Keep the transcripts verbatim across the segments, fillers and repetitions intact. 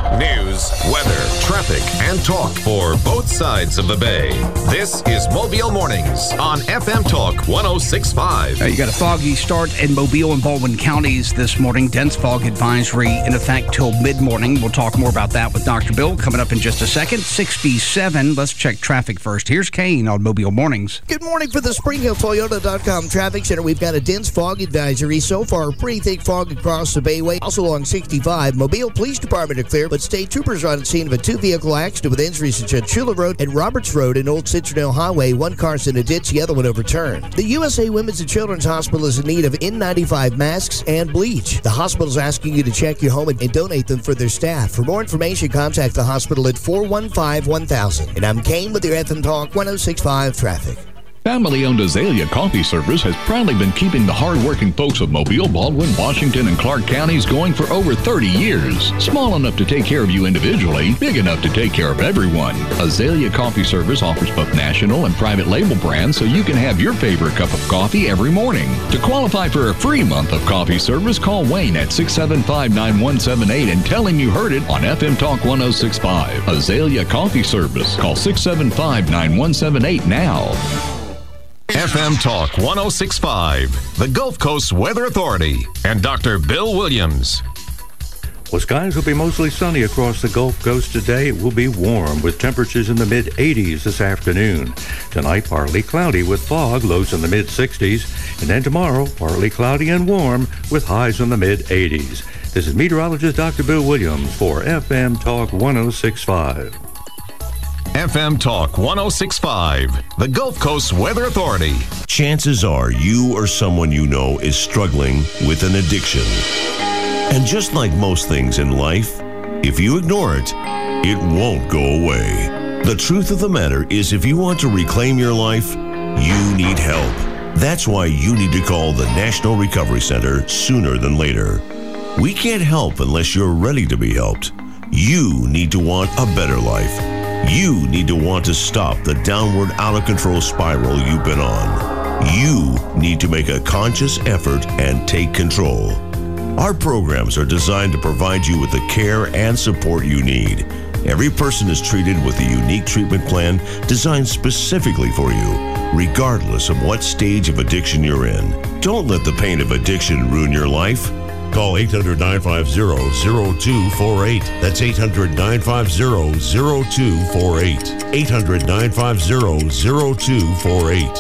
News, weather, traffic, and talk for both sides of the bay. This is Mobile Mornings on F M Talk one oh six point five. Uh, you got a foggy start in Mobile and Baldwin counties this morning. Dense fog advisory in effect till mid-morning. We'll talk more about that with Doctor Bill coming up in just a second. sixty-seven. Let's check traffic first. Here's Kane on Mobile Mornings. Good morning for the Spring Hill Toyota dot com Traffic Center. We've got a dense fog advisory. So far, pretty thick fog across the Bayway. Also along sixty-five. Mobile Police Department are clear, but state troopers are on scene of a two-vehicle accident with injuries at Chula Road and Roberts Road and Old Citronelle Highway. One car's in a ditch, the other one overturned. The U S A Women's and Children's Hospital is in need of N ninety-five masks and bleach. The hospital is asking you to check your home and, and donate them for their staff. For more information, contact the hospital at four one five, one thousand. And I'm Kane with your F M Talk one oh six point five Traffic. Family-owned Azalea Coffee Service has proudly been keeping the hard-working folks of Mobile, Baldwin, Washington, and Clark counties going for over thirty years. Small enough to take care of you individually, big enough to take care of everyone. Azalea Coffee Service offers both national and private label brands so you can have your favorite cup of coffee every morning. To qualify for a free month of coffee service, call Wayne at six seven five, nine one seven eight and tell him you heard it on F M Talk one oh six point five. Azalea Coffee Service. Call six seven five, nine one seven eight now. F M Talk one oh six point five, the Gulf Coast Weather Authority, and Doctor Bill Williams. Well, skies will be mostly sunny across the Gulf Coast today. It will be warm with temperatures in the mid eighties this afternoon. Tonight, partly cloudy with fog, lows in the mid sixties. And then tomorrow, partly cloudy and warm with highs in the mid eighties. This is meteorologist Doctor Bill Williams for F M Talk one oh six point five. F M Talk one oh six point five, the Gulf Coast Weather Authority. Chances are you or someone you know is struggling with an addiction. And just like most things in life, if you ignore it, it won't go away. The truth of the matter is, if you want to reclaim your life, you need help. That's why you need to call the National Recovery Center sooner than later. We can't help unless you're ready to be helped. You need to want a better life. You need to want to stop the downward, out-of-control spiral you've been on. You need to make a conscious effort and take control. Our programs are designed to provide you with the care and support you need. Every person is treated with a unique treatment plan designed specifically for you, regardless of what stage of addiction you're in. Don't let the pain of addiction ruin your life. Call eight hundred, nine five zero, zero two four eight. That's eight hundred, nine five zero, zero two four eight. eight hundred, nine five zero, zero two four eight.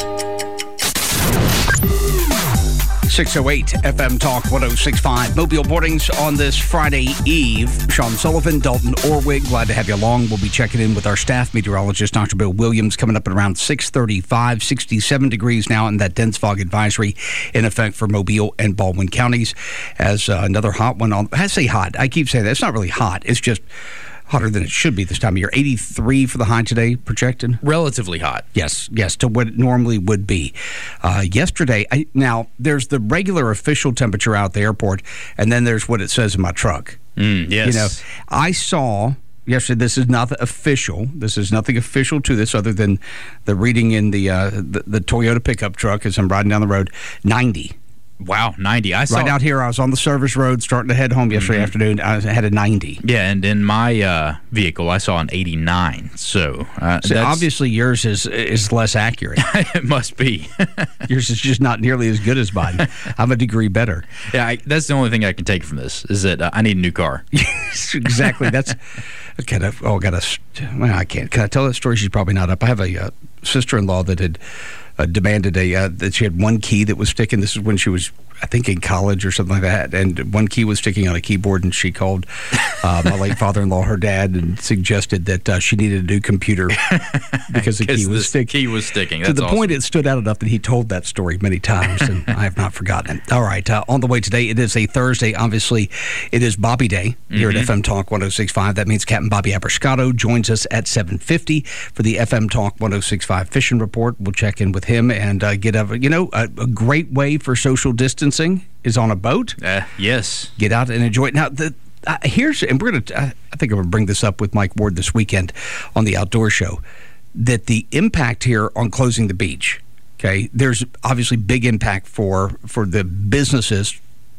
six oh eight F M Talk one oh six point five. Mobile Mornings on this Friday Eve. Sean Sullivan, Dalton Orwig, glad to have you along. We'll be checking in with our staff meteorologist, Doctor Bill Williams, coming up at around six thirty-five, sixty-seven degrees now, and that dense fog advisory in effect for Mobile and Baldwin counties. As uh, another hot one on, I say hot, I keep saying that. It's not really hot. It's just hotter than it should be this time of year. eighty-three for the high today projected. Relatively hot. Yes, yes, to what it normally would be. Uh, yesterday, I, now, there's the regular official temperature out at the airport, and then there's what it says in my truck. Mm, yes. You know, I saw yesterday, this is not official. This is nothing official to this other than the reading in the, uh, the, the Toyota pickup truck as I'm riding down the road, ninety. Wow, ninety. I saw right out here. I was on the service road starting to head home yesterday mm-hmm. afternoon. I had a ninety. Yeah, and in my uh, vehicle, I saw an eighty-nine. So, uh, so obviously yours is is less accurate. It must be. Yours is just not nearly as good as mine. I'm a degree better. Yeah, I, that's the only thing I can take from this is that uh, I need a new car. Exactly. That's kind of. Oh, got a. Well, I can't. Can I tell that story? She's probably not up. I have a uh, sister-in-law that had. Uh, demanded a uh, that she had one key that was sticking. This is when she was, I think, in college or something like that. And one key was sticking on a keyboard, and she called uh, my late father-in-law her dad and suggested that uh, she needed a new computer because the key was sticking. key was sticking. To the awesome. point it stood out enough that he told that story many times, and I have not forgotten it. All right, uh, on the way today, it is a Thursday. Obviously, it is Bobby Day here mm-hmm. at F M Talk one oh six point five. That means Captain Bobby Abrascato joins us at seven fifty for the F M Talk one oh six point five Fishing Report. We'll check in with him and uh, get a, you know, a, a great way for social distancing is on a boat. Uh, yes. Get out and enjoy it. Now, the, uh, here's, and we're going to, uh, I think I'm going to bring this up with Mike Ward this weekend on the Outdoor Show, that the impact here on closing the beach, okay, there's obviously big impact for, for the businesses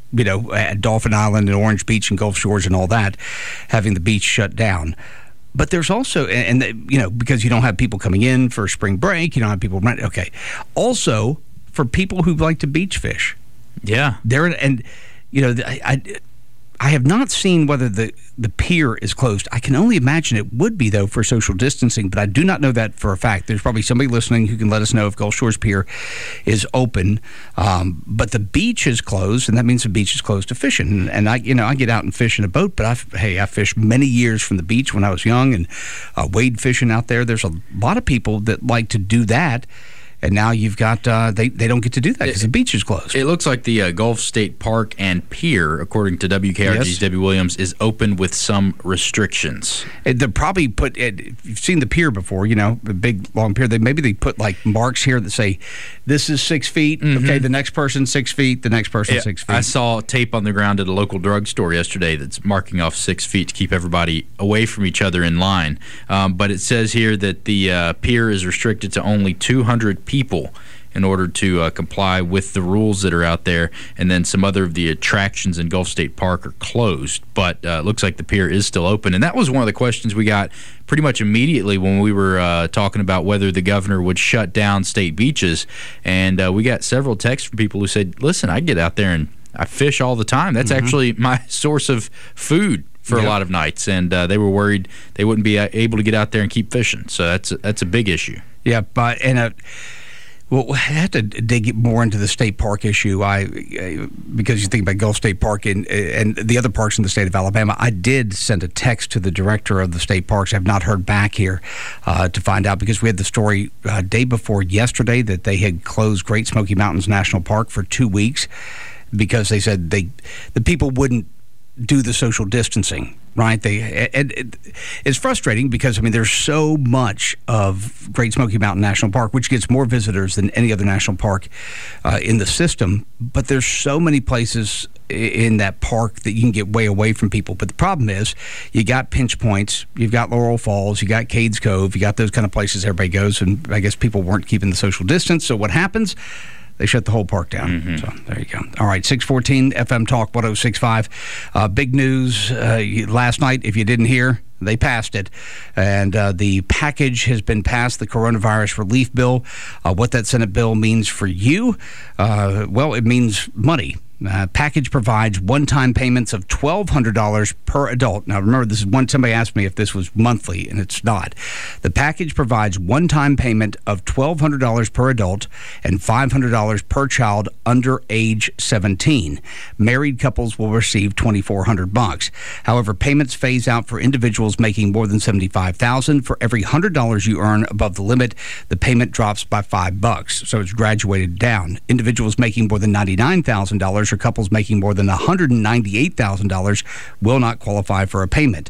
you know, at Dolphin Island and Orange Beach and Gulf Shores and all that, having the beach shut down. But there's also, and, and you know, because you don't have people coming in for spring break, you don't have people rent. Okay. Also, for people who like to beach fish. Yeah. There, and, you know, I, I, I have not seen whether the, the pier is closed. I can only imagine it would be, though, for social distancing, but I do not know that for a fact. There's probably somebody listening who can let us know if Gulf Shores Pier is open. Um, but the beach is closed, and that means the beach is closed to fishing. And, and I, you know, I get out and fish in a boat, but I, hey, I fished many years from the beach when I was young and uh, wade fishing out there. There's a lot of people that like to do that. And now you've got, uh, they, they don't get to do that because the beach is closed. It looks like the uh, Gulf State Park and Pier, according to W K R G's yes. Debbie Williams, is open with some restrictions. They'll probably put, if you've seen the pier before, you know, the big, long pier, they maybe they put like marks here that say, this is six feet, mm-hmm. okay, the next person six feet, the next person yeah, six feet. I saw tape on the ground at a local drugstore yesterday that's marking off six feet to keep everybody away from each other in line. Um, but it says here that the uh, pier is restricted to only two hundred people in order to uh, comply with the rules that are out there, and then some other of the attractions in Gulf State Park are closed, but uh, it looks like the pier is still open. And that was one of the questions we got pretty much immediately when we were uh, talking about whether the governor would shut down state beaches, and uh, we got several texts from people who said, listen, I get out there and I fish all the time. That's mm-hmm. actually my source of food for yep. a lot of nights, and uh, they were worried they wouldn't be able to get out there and keep fishing, so that's a, that's a big issue. Yeah, but and a Well, I have to dig more into the state park issue. I, because you think about Gulf State Park and and the other parks in the state of Alabama. I did send a text to the director of the state parks. I've not heard back here uh, to find out, because we had the story uh, day before yesterday that they had closed Great Smoky Mountains National Park for two weeks because they said they the people wouldn't do the social distancing. Right, they and it, it's frustrating because I mean there's so much of Great Smoky Mountain National Park, which gets more visitors than any other national park uh, in the system. But there's so many places in that park that you can get way away from people. But the problem is, you got Pinch Points, you've got Laurel Falls, you got Cades Cove, you got those kind of places everybody goes, and I guess people weren't keeping the social distance. So what happens? They shut the whole park down. Mm-hmm. So there you go. All right, six fourteen F M Talk one oh six point five. Uh, big news uh, last night, if you didn't hear, they passed it. And uh, the package has been passed, the coronavirus relief bill. Uh, what that Senate bill means for you, uh, well, it means money. Uh, package provides one-time payments of twelve hundred dollars per adult. Now, remember, this is one, somebody asked me if this was monthly, and it's not. The package provides one-time payment of twelve hundred dollars per adult and five hundred dollars per child under age seventeen. Married couples will receive twenty-four hundred bucks. However, payments phase out for individuals making more than seventy-five thousand dollars. For every one hundred dollars you earn above the limit, the payment drops by five bucks. So it's graduated down. Individuals making more than ninety-nine thousand dollars or couples making more than one hundred ninety-eight thousand dollars will not qualify for a payment.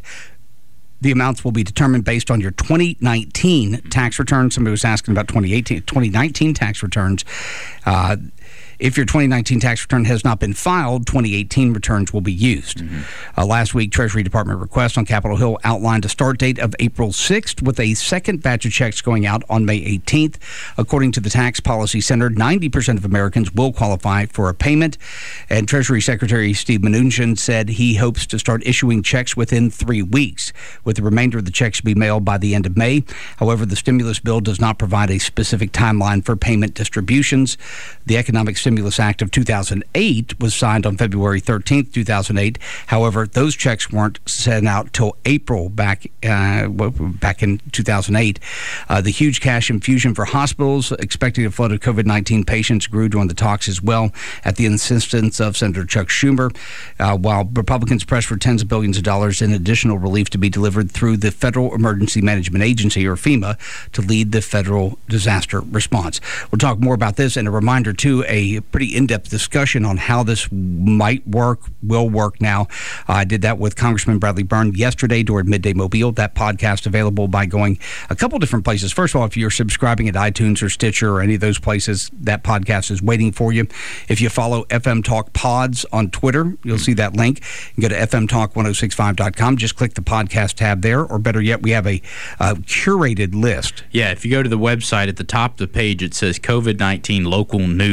The amounts will be determined based on your twenty nineteen tax return. Somebody was asking about twenty eighteen, twenty nineteen tax returns. Uh, If your twenty nineteen tax return has not been filed, twenty eighteen returns will be used. Mm-hmm. Uh, last week, Treasury Department request on Capitol Hill outlined a start date of April sixth, with a second batch of checks going out on May eighteenth. According to the Tax Policy Center, ninety percent of Americans will qualify for a payment. And Treasury Secretary Steve Mnuchin said he hopes to start issuing checks within three weeks, with the remainder of the checks to be mailed by the end of May. However, the stimulus bill does not provide a specific timeline for payment distributions. The Economic Stimulus Act of two thousand eight was signed on February thirteenth, two thousand eight. However, those checks weren't sent out till April back uh, back in two thousand eight. Uh, the huge cash infusion for hospitals expecting a flood of COVID nineteen patients grew during the talks as well, at the insistence of Senator Chuck Schumer, uh, while Republicans pressed for tens of billions of dollars in additional relief to be delivered through the Federal Emergency Management Agency, or FEMA, to lead the federal disaster response. We'll talk more about this, and a reminder, too, a pretty in-depth discussion on how this might work, will work now. Uh, I did that with Congressman Bradley Byrne yesterday during Midday Mobile. That podcast available by going a couple different places. First of all, if you're subscribing at iTunes or Stitcher or any of those places, that podcast is waiting for you. If you follow F M Talk Pods on Twitter, you'll see that link. You can go to F M Talk ten sixty-five dot com. Just click the podcast tab there, or better yet, we have a uh, curated list. Yeah, if you go to the website, at the top of the page, it says COVID nineteen local news, and we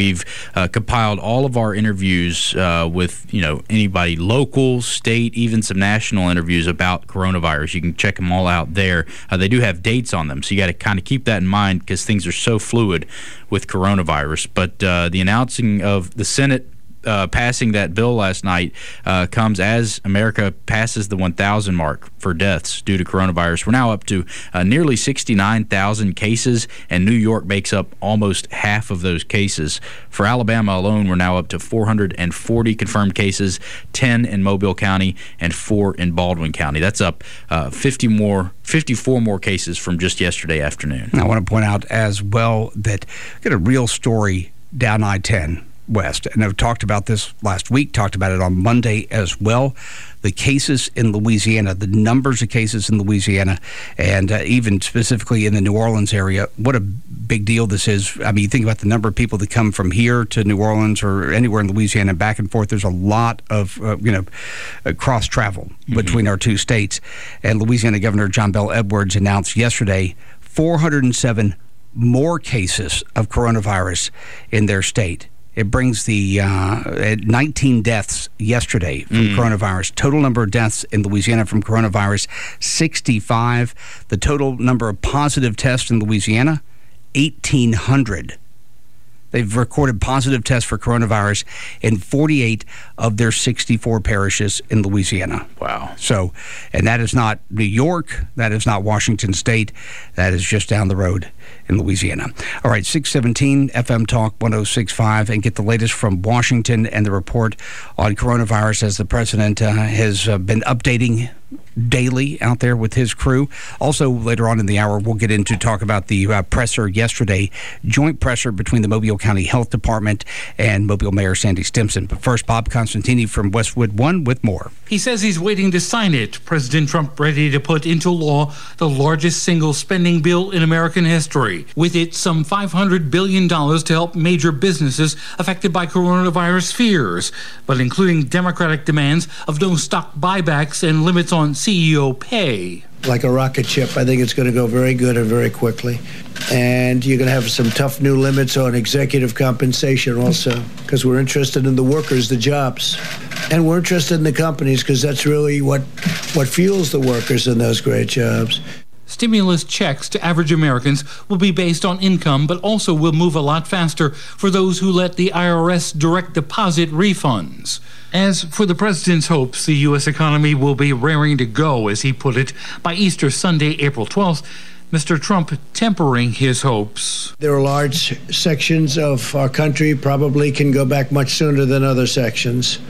we've uh, compiled all of our interviews uh, with, you know, anybody local, state, even some national interviews about coronavirus. You can check them all out there. Uh, they do have dates on them, so you got to kind of keep that in mind because things are so fluid with coronavirus. But uh, the announcing of the Senate Uh, passing that bill last night uh, comes as America passes the one thousand mark for deaths due to coronavirus. We're now up to uh, nearly sixty-nine thousand cases, and New York makes up almost half of those cases. For Alabama alone, we're now up to four hundred forty confirmed cases, ten in Mobile County and four in Baldwin County. That's up uh, fifty more, fifty-four more cases from just yesterday afternoon. I want to point out as well that we got a real story down I ten West, and I've talked about this last week, talked about it on Monday as well. The cases in Louisiana, the numbers of cases in Louisiana, and uh, even specifically in the New Orleans area, what a big deal this is. I mean, you think about the number of people that come from here to New Orleans or anywhere in Louisiana and back and forth. There's a lot of, uh, you know, uh, cross-travel mm-hmm. between our two states. And Louisiana Governor John Bel Edwards announced yesterday four hundred seven more cases of coronavirus in their state. It brings the uh, nineteen deaths yesterday from mm. coronavirus. Total number of deaths in Louisiana from coronavirus, sixty-five. The total number of positive tests in Louisiana, eighteen hundred. They've recorded positive tests for coronavirus in forty-eight of their sixty-four parishes in Louisiana. Wow. So, and that is not New York. That is not Washington State. That is just down the road in Louisiana. All right, six seventeen F M Talk one oh six point five, and get the latest from Washington and the report on coronavirus as the president uh, has uh, been updating daily out there with his crew. Also, later on in the hour, we'll get into talk about the uh, presser yesterday, joint presser between the Mobile County Health Department and Mobile Mayor Sandy Stimpson. But first, Bob Constantini from Westwood One with more. He says he's waiting to sign it. President Trump ready to put into law the largest single spending bill in American history. With it, some five hundred billion dollars to help major businesses affected by coronavirus fears, but including Democratic demands of no stock buybacks and limits on C E O pay. Like a rocket ship, I think it's going to go very good and very quickly. And you're going to have some tough new limits on executive compensation also, because we're interested in the workers, the jobs. And we're interested in the companies because that's really what, what fuels the workers in those great jobs. Stimulus checks to average Americans will be based on income, but also will move a lot faster for those who let the I R S direct deposit refunds. As for the president's hopes, the U S economy will be raring to go, as he put it, by Easter Sunday, April twelfth. Mister Trump tempering his hopes. There are large sections of our country probably can go back much sooner than other sections.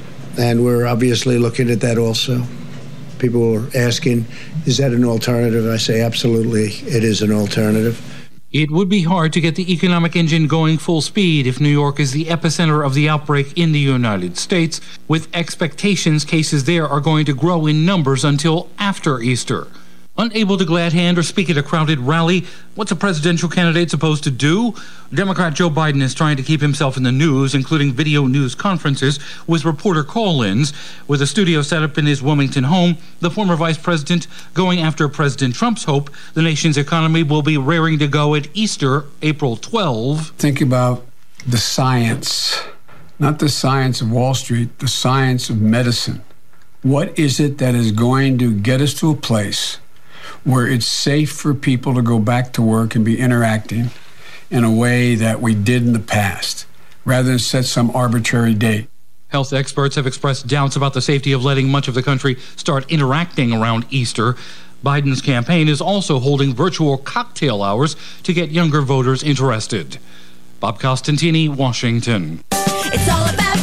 And we're obviously looking at that also. People are asking, is that an alternative? I say absolutely, it is an alternative. It would be hard to get the economic engine going full speed if New York is the epicenter of the outbreak in the United States, with expectations cases there are going to grow in numbers until after Easter. Unable to glad hand or speak at a crowded rally, what's a presidential candidate supposed to do? Democrat Joe Biden is trying to keep himself in the news, including video news conferences with reporter call-ins. With a studio set up in his Wilmington home, the former vice president going after President Trump's hope the nation's economy will be raring to go at Easter, April twelfth. Think about the science, not the science of Wall Street, the science of medicine. What is it that is going to get us to a place where it's safe for people to go back to work and be interacting in a way that we did in the past, rather than set some arbitrary date? Health experts have expressed doubts about the safety of letting much of the country start interacting around Easter. Biden's campaign is also holding virtual cocktail hours to get younger voters interested. Bob Costantini, Washington. It's all about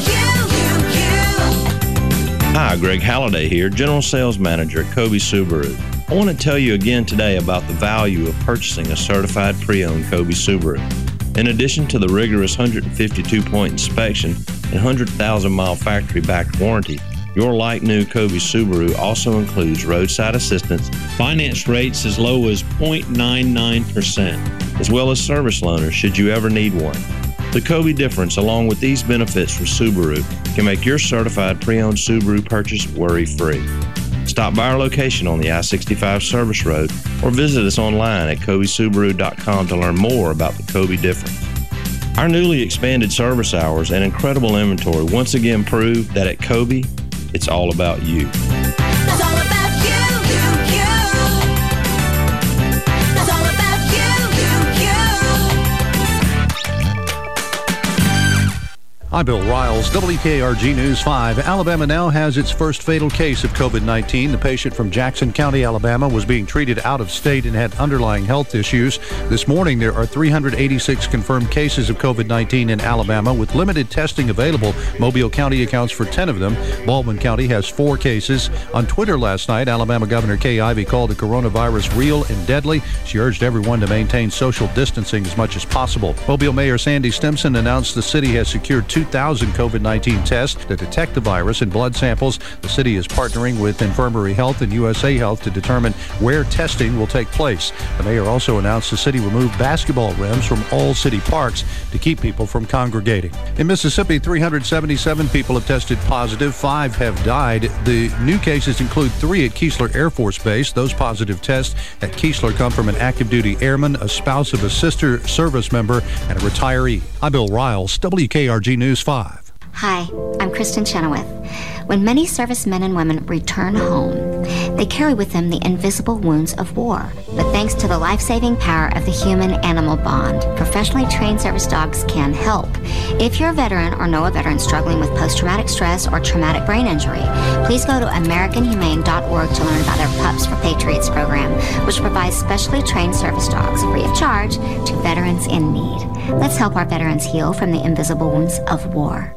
you, you, you. Hi, Greg Halliday here, General Sales Manager at Kobe Subaru. I want to tell you again today about the value of purchasing a certified pre-owned Kobe Subaru. In addition to the rigorous one hundred fifty-two point inspection and one hundred thousand mile factory-backed warranty, your like-new Kobe Subaru also includes roadside assistance, finance rates as low as zero point nine nine percent, as well as service loaners should you ever need one. The Kobe difference, along with these benefits from Subaru, can make your certified pre-owned Subaru purchase worry-free. Stop by our location on the I sixty-five Service Road or visit us online at Kobe Subaru dot com to learn more about the Kobe difference. Our newly expanded service hours and incredible inventory once again prove that at Kobe, it's all about you. It's all about you, you, you. It's all about you, you, you. I'm Bill Riles, W K R G News five. Alabama now has its first fatal case of COVID nineteen. The patient from Jackson County, Alabama, was being treated out of state and had underlying health issues. This morning, there are three hundred eighty-six confirmed cases of COVID nineteen in Alabama. With limited testing available, Mobile County accounts for ten of them. Baldwin County has four cases. On Twitter last night, Alabama Governor Kay Ivey called the coronavirus real and deadly. She urged everyone to maintain social distancing as much as possible. Mobile Mayor Sandy Stimson announced the city has secured two thousand COVID nineteen tests to detect the virus in blood samples. The city is partnering with Infirmary Health and U S A Health to determine where testing will take place. The mayor also announced the city removed basketball rims from all city parks to keep people from congregating. In Mississippi, three hundred seventy-seven people have tested positive. Five have died. The new cases include three at Keesler Air Force Base. Those positive tests at Keesler come from an active duty airman, a spouse of a sister service member, and a retiree. I'm Bill Riles, W K R G News five. Hi, I'm Kristen Chenoweth. When many servicemen and women return home, they carry with them the invisible wounds of war. But thanks to the life-saving power of the human-animal bond, professionally trained service dogs can help. If you're a veteran or know a veteran struggling with post-traumatic stress or traumatic brain injury, please go to American Humane dot org to learn about their Pups for Patriots program, which provides specially trained service dogs free of charge to veterans in need. Let's help our veterans heal from the invisible wounds of war.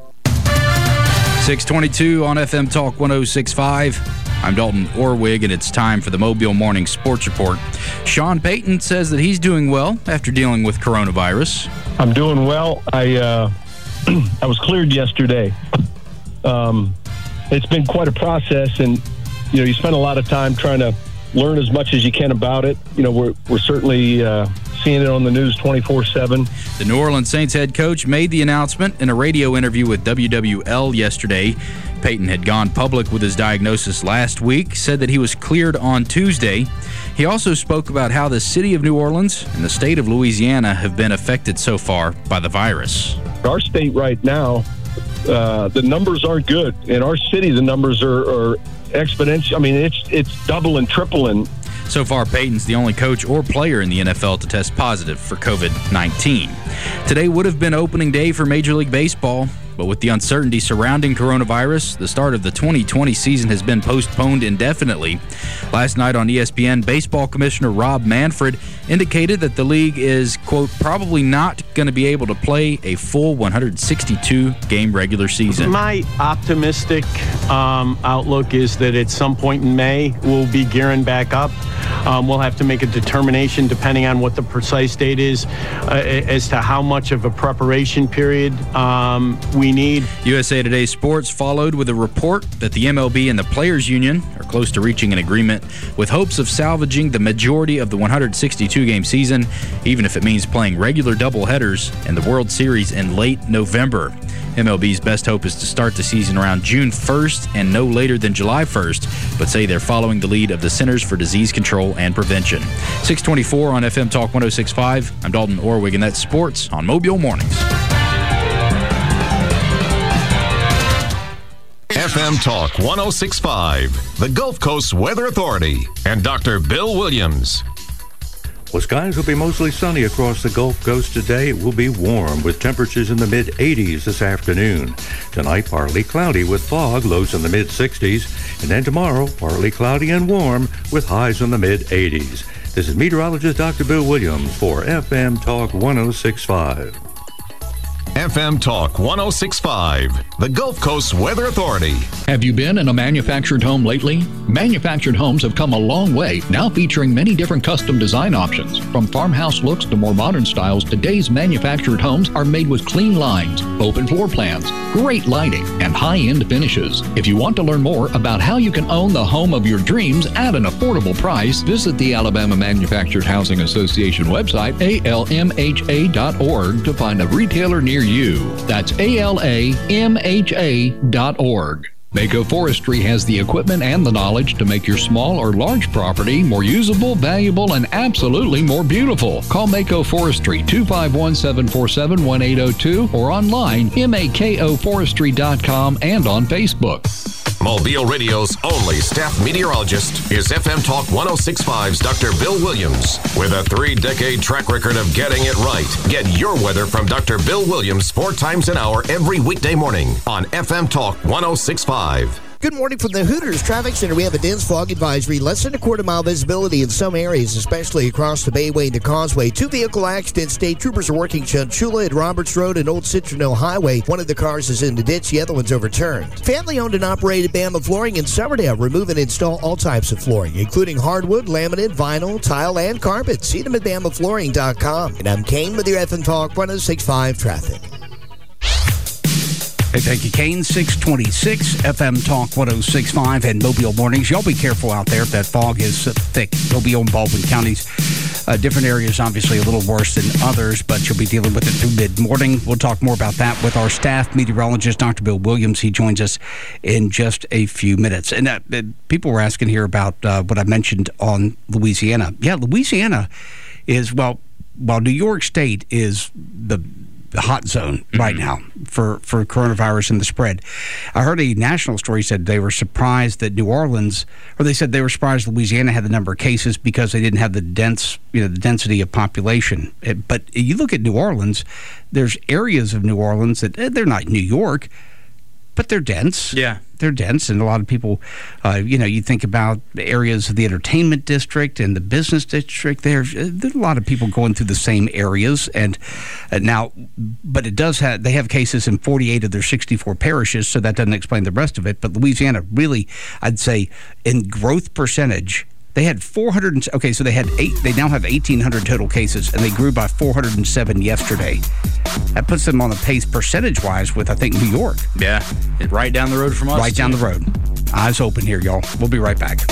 six twenty-two on F M Talk one oh six point five. I'm Dalton Orwig, and it's time for the Mobile Morning Sports Report. Sean Payton says that he's doing well after dealing with coronavirus. I'm doing well. I uh, I was cleared yesterday. Um, it's been quite a process, and you know, you spend a lot of time trying to learn as much as you can about it. You know, we're we're certainly uh, seeing it on the news twenty-four seven. The New Orleans Saints head coach made the announcement in a radio interview with W W L yesterday. Payton had gone public with his diagnosis last week, said that he was cleared on Tuesday. He also spoke about how the city of New Orleans and the state of Louisiana have been affected so far by the virus. Our state right now, uh, the numbers aren't good. In our city, the numbers are, are exponential. I mean, it's it's double and tripling. So far, Payton's the only coach or player in the N F L to test positive for COVID nineteen. Today would have been opening day for Major League Baseball, but with the uncertainty surrounding coronavirus, the start of the twenty twenty season has been postponed indefinitely. Last night on E S P N, Baseball Commissioner Rob Manfred indicated that the league is, quote, probably not going to be able to play a full one hundred sixty-two game regular season. My optimistic um, outlook is that at some point in May, we'll be gearing back up. Um, we'll have to make a determination, depending on what the precise date is, uh, as to how much of a preparation period um, we need. U S A Today Sports followed with a report that the M L B and the Players Union are close to reaching an agreement with hopes of salvaging the majority of the one hundred sixty-two game season, even if it means playing regular doubleheaders and the World Series in late November. M L B's best hope is to start the season around June first and no later than July first, but say they're following the lead of the Centers for Disease Control and Prevention. six twenty-four on F M Talk one oh six point five. I'm Dalton Orwig, and that's sports on Mobile Mornings. F M Talk one oh six point five, the Gulf Coast Weather Authority, and Doctor Bill Williams. Well, skies will be mostly sunny across the Gulf Coast today. It will be warm with temperatures in the mid eighties this afternoon. Tonight, partly cloudy with fog, lows in the mid sixties. And then tomorrow, partly cloudy and warm with highs in the mid eighties. This is meteorologist Doctor Bill Williams for F M Talk one oh six point five. F M Talk one oh six point five, the Gulf Coast Weather Authority. Have you been in a manufactured home lately? Manufactured homes have come a long way, now featuring many different custom design options. From farmhouse looks to more modern styles, today's manufactured homes are made with clean lines, open floor plans, great lighting, and high-end finishes. If you want to learn more about how you can own the home of your dreams at an affordable price, visit the Alabama Manufactured Housing Association website, A L M H A dot org, to find a retailer near you. That's A L A M H A dot org. Mako Forestry has the equipment and the knowledge to make your small or large property more usable, valuable, and absolutely more beautiful. Call Mako Forestry, two five one, seven four seven, one eight zero two, or online, mako forestry dot com, and on Facebook. Mobile Radio's only staff meteorologist is F M Talk ten sixty-five's Doctor Bill Williams. With a three-decade track record of getting it right, get your weather from Doctor Bill Williams four times an hour every weekday morning on F M Talk ten sixty-five. Good morning from the Hooters Traffic Center. We have a dense fog advisory. Less than a quarter mile visibility in some areas, especially across the Bayway and the Causeway. Two vehicle accidents. State troopers are working Chunchula at Roberts Road and Old Citronelle Highway. One of the cars is in the ditch. The other one's overturned. Family owned and operated Bama Flooring in Somerdale. Remove and install all types of flooring, including hardwood, laminate, vinyl, tile, and carpet. See them at bama flooring dot com. And I'm Kane with your F M Talk ten sixty-five traffic. Hey, thank you, Kane. six twenty-six, F M Talk ten sixty-five and Mobile Mornings. Y'all be careful out there if that fog is thick. Mobile and Baldwin counties, uh, different areas, obviously a little worse than others, but you'll be dealing with it through mid-morning. We'll talk more about that with our staff meteorologist, Doctor Bill Williams. He joins us in just a few minutes. And uh, people were asking here about uh, what I mentioned on Louisiana. Yeah, Louisiana is, well, while New York State is the the hot zone right now for, for coronavirus and the spread. I heard a national story said they were surprised that New Orleans, or they said they were surprised Louisiana had the number of cases because they didn't have the dense, you know, the density of population. It, but you look at New Orleans, there's areas of New Orleans that they're not New York, but they're dense. Yeah. They're dense, and a lot of people, uh, you know, you think about the areas of the entertainment district and the business district. There's, there's a lot of people going through the same areas, and uh, now, but it does have, they have cases in forty-eight of their sixty-four parishes, so that doesn't explain the rest of it. But Louisiana really, I'd say, in growth percentage, they had four hundred. Okay, so they had eight. They now have eighteen hundred total cases, and they grew by four hundred seven yesterday. That puts them on a pace percentage-wise with, I think, New York. Yeah, right down the road from us. Right down the road. Eyes open here, y'all. We'll be right back.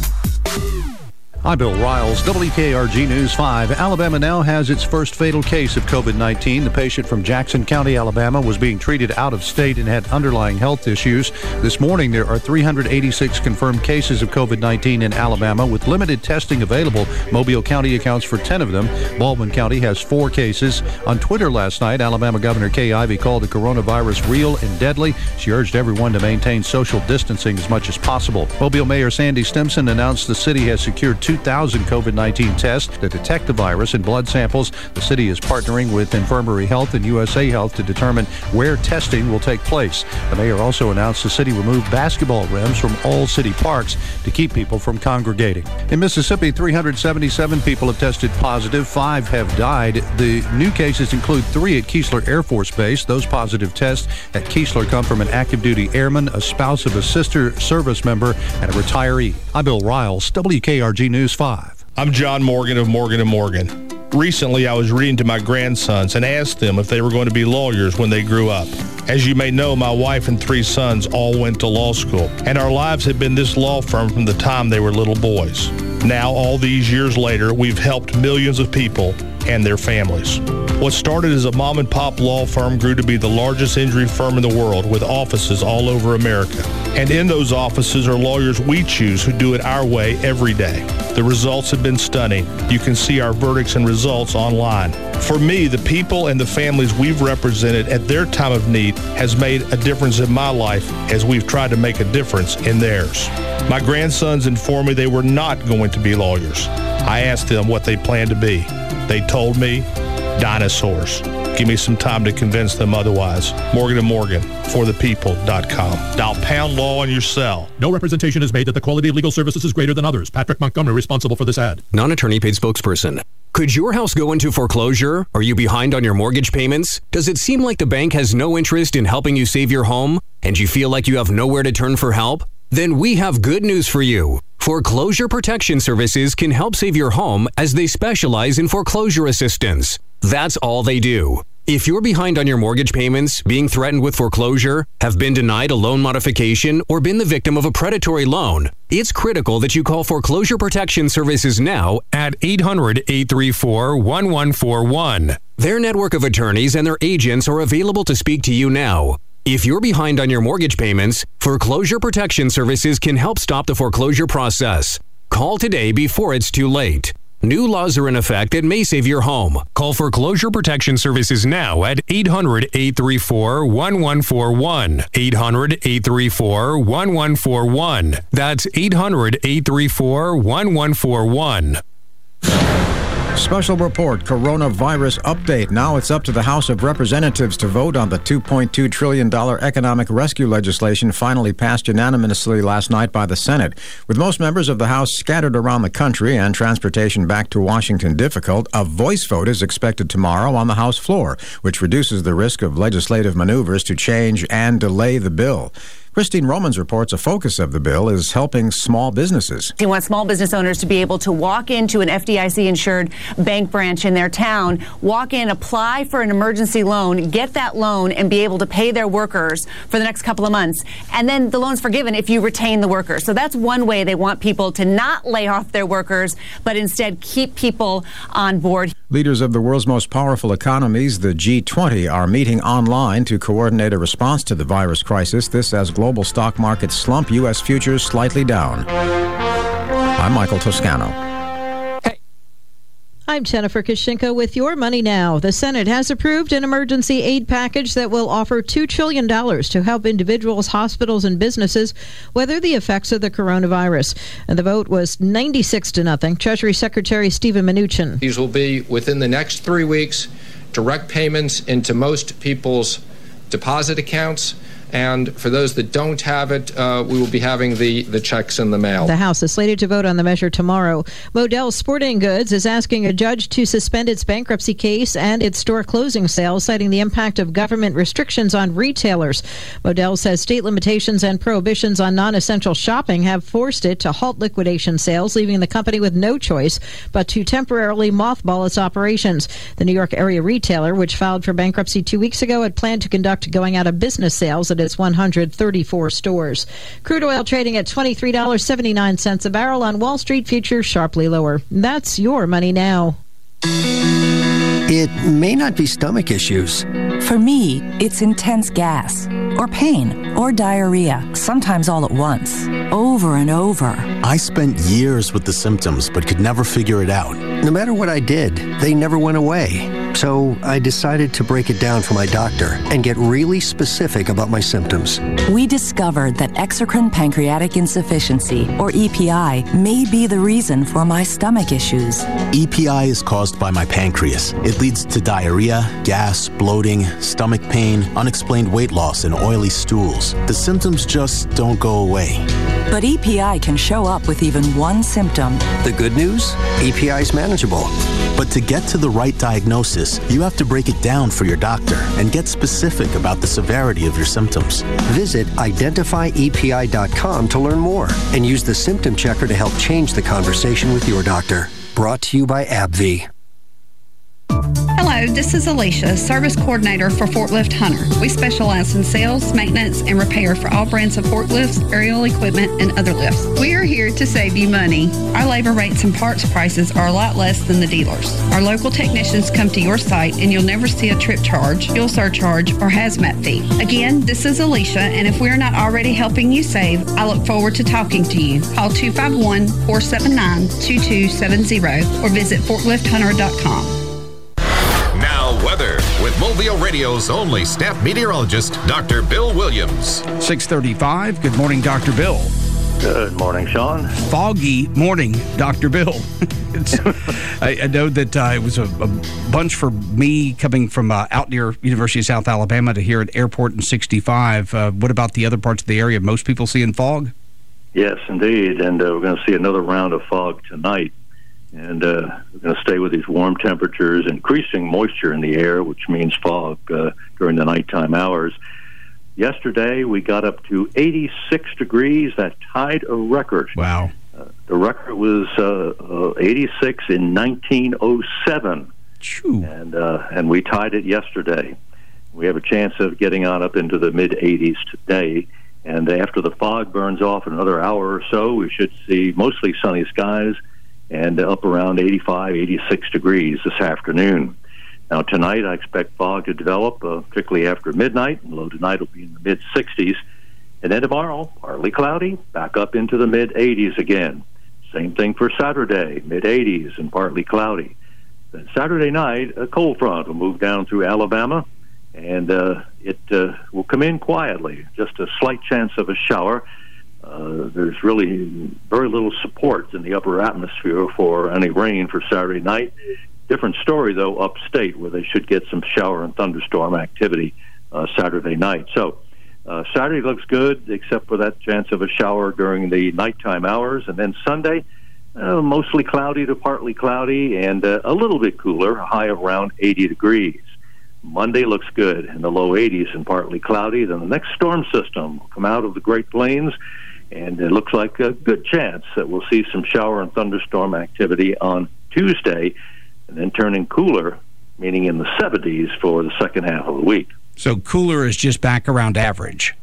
I'm Bill Riles, W K R G News five. Alabama now has its first fatal case of COVID nineteen. The patient from Jackson County, Alabama, was being treated out of state and had underlying health issues. This morning, there are three hundred eighty-six confirmed cases of COVID nineteen in Alabama. With limited testing available, Mobile County accounts for ten of them. Baldwin County has four cases. On Twitter last night, Alabama Governor Kay Ivey called the coronavirus real and deadly. She urged everyone to maintain social distancing as much as possible. Mobile Mayor Sandy Stimson announced the city has secured two thousand COVID nineteen tests to detect the virus in blood samples. The city is partnering with Infirmary Health and U S A Health to determine where testing will take place. The mayor also announced the city removed basketball rims from all city parks to keep people from congregating. In Mississippi, three hundred seventy-seven people have tested positive. Five have died. The new cases include three at Keesler Air Force Base. Those positive tests at Keesler come from an active duty airman, a spouse of a sister service member, and a retiree. I'm Bill Riles, W K R G News five. I'm John Morgan of Morgan and Morgan. Recently, I was reading to my grandsons and asked them if they were going to be lawyers when they grew up. As you may know, my wife and three sons all went to law school, and our lives have been this law firm from the time they were little boys. Now, all these years later, we've helped millions of people and their families. What started as a mom-and-pop law firm grew to be the largest injury firm in the world with offices all over America. And in those offices are lawyers we choose who do it our way every day. The results have been stunning. You can see our verdicts and results online. For me, the people and the families we've represented at their time of need has made a difference in my life as we've tried to make a difference in theirs. My grandsons informed me they were not going to be lawyers. I asked them what they planned to be. They told me, dinosaurs. Give me some time to convince them otherwise. Morgan and Morgan, for the people dot com. Dial pound law on your cell. No representation is made that the quality of legal services is greater than others. Patrick Montgomery responsible for this ad. Non-attorney paid spokesperson. Could your house go into foreclosure? Are you behind on your mortgage payments? Does it seem like the bank has no interest in helping you save your home? And you feel like you have nowhere to turn for help? Then we have good news for you. Foreclosure Protection Services can help save your home as they specialize in foreclosure assistance. That's all they do. If you're behind on your mortgage payments, being threatened with foreclosure, have been denied a loan modification, or been the victim of a predatory loan, it's critical that you call Foreclosure Protection Services now at eight hundred, eight three four, one one four one. Their network of attorneys and their agents are available to speak to you now. If you're behind on your mortgage payments, Foreclosure Protection Services can help stop the foreclosure process. Call today before it's too late. New laws are in effect that may save your home. Call Foreclosure Protection Services now at eight hundred, eight three four, one one four one. eight hundred, eight three four, one one four one. That's eight hundred, eight three four, one one four one. Special report, coronavirus update. Now it's up to the House of Representatives to vote on the two point two trillion dollars economic rescue legislation finally passed unanimously last night by the Senate. With most members of the House scattered around the country and transportation back to Washington difficult, a voice vote is expected tomorrow on the House floor, which reduces the risk of legislative maneuvers to change and delay the bill. Christine Romans reports a focus of the bill is helping small businesses. They want small business owners to be able to walk into an F D I C-insured bank branch in their town, walk in, apply for an emergency loan, get that loan, and be able to pay their workers for the next couple of months. And then the loan's forgiven if you retain the workers. So that's one way they want people to not lay off their workers, but instead keep people on board. Leaders of the world's most powerful economies, the G twenty, are meeting online to coordinate a response to the virus crisis. This as global stock markets slump, U S futures slightly down. I'm Michael Toscano. I'm Jennifer Kashinka with Your Money Now. The Senate has approved an emergency aid package that will offer two trillion dollars to help individuals, hospitals, and businesses weather the effects of the coronavirus. And the vote was ninety-six to nothing. Treasury Secretary Steven Mnuchin. These will be, within the next three weeks, direct payments into most people's deposit accounts. And for those that don't have it, uh, we will be having the, the checks in the mail. The House is slated to vote on the measure tomorrow. Modell Sporting Goods is asking a judge to suspend its bankruptcy case and its store closing sales, citing the impact of government restrictions on retailers. Modell says state limitations and prohibitions on non-essential shopping have forced it to halt liquidation sales, leaving the company with no choice but to temporarily mothball its operations. The New York area retailer, which filed for bankruptcy two weeks ago, had planned to conduct going out of business sales at its one hundred thirty-four stores. Crude oil trading at twenty-three dollars and seventy-nine cents a barrel on Wall Street, futures sharply lower. That's Your Money Now. It may not be stomach issues. For me, it's intense gas, or pain, or diarrhea, sometimes all at once, over and over. I spent years with the symptoms, but could never figure it out. No matter what I did, they never went away. So I decided to break it down for my doctor and get really specific about my symptoms. We discovered that exocrine pancreatic insufficiency, or E P I, may be the reason for my stomach issues. E P I is caused by my pancreas. It leads to diarrhea, gas, bloating, stomach pain, unexplained weight loss, and oily stools. The symptoms just don't go away. But E P I can show up with even one symptom. The good news? E P I is manageable. But to get to the right diagnosis, you have to break it down for your doctor and get specific about the severity of your symptoms. Visit identify E P I dot com to learn more and use the symptom checker to help change the conversation with your doctor. Brought to you by AbbVie. Hello, this is Alicia, Service Coordinator for Forklift Hunter. We specialize in sales, maintenance, and repair for all brands of forklifts, aerial equipment, and other lifts. We are here to save you money. Our labor rates and parts prices are a lot less than the dealers. Our local technicians come to your site and you'll never see a trip charge, fuel surcharge, or hazmat fee. Again, this is Alicia, and if we're not already helping you save, I look forward to talking to you. Call two five one, four seven nine, two two seven zero or visit forklift hunter dot com. Now, weather with Mobile Radio's only staff meteorologist, Doctor Bill Williams. six thirty-five. Good morning, Doctor Bill. Good morning, Sean. Foggy morning, Doctor Bill. it's, I, I know that uh, it was a, a bunch for me coming from uh, out near University of South Alabama to here at Airport and sixty-five. Uh, what about the other parts of the area? Most people seeing fog? Yes, indeed. And uh, we're going to see another round of fog tonight. And uh, we're going to stay with these warm temperatures, increasing moisture in the air, which means fog uh, during the nighttime hours. Yesterday, we got up to eighty-six degrees. That tied a record. Wow. Uh, the record was uh, uh, eighty-six in nineteen oh seven. Choo. And, uh, and we tied it yesterday. We have a chance of getting on up into the mid-eighties today. And after the fog burns off in another hour or so, we should see mostly sunny skies and up around eighty-five, eighty-six degrees this afternoon. Now, tonight I expect fog to develop, uh, particularly after midnight. Low tonight will be in the mid sixties. And then tomorrow, partly cloudy, back up into the mid eighties again. Same thing for Saturday, mid eighties and partly cloudy. Then Saturday night, a cold front will move down through Alabama, and uh, it uh, will come in quietly. Just a slight chance of a shower. Uh, there's really very little support in the upper atmosphere for any rain for Saturday night. Different story, though, upstate, where they should get some shower and thunderstorm activity uh, Saturday night. So uh, Saturday looks good, except for that chance of a shower during the nighttime hours. And then Sunday, uh, mostly cloudy to partly cloudy, and uh, a little bit cooler, a high of around eighty degrees. Monday looks good in the low eighties and partly cloudy. Then the next storm system will come out of the Great Plains, and it looks like a good chance that we'll see some shower and thunderstorm activity on Tuesday, and then turning cooler, meaning in the seventies for the second half of the week. So cooler is just back around average.